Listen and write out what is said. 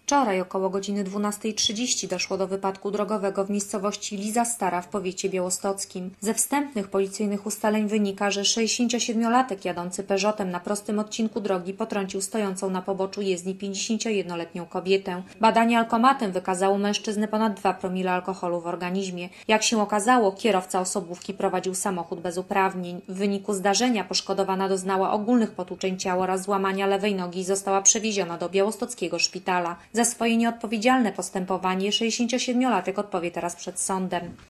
Wczoraj około godziny 12:30 doszło do wypadku drogowego w miejscowości Liza Stara w powiecie białostockim. Ze wstępnych policyjnych ustaleń wynika, że 67-latek jadący Peugeotem na prostym odcinku drogi potrącił stojącą na poboczu jezdni 51-letnią kobietę. Badanie alkomatem wykazało mężczyznę ponad 2 promile alkoholu w organizmie. Jak się okazało, kierowca osobówki prowadził samochód bez uprawnień. W wyniku zdarzenia poszkodowana doznała ogólnych potłuczeń ciała oraz złamania lewej nogi i została przewieziona do białostockiego szpitala. Za swoje nieodpowiedzialne postępowanie 67-latek odpowie teraz przed sądem.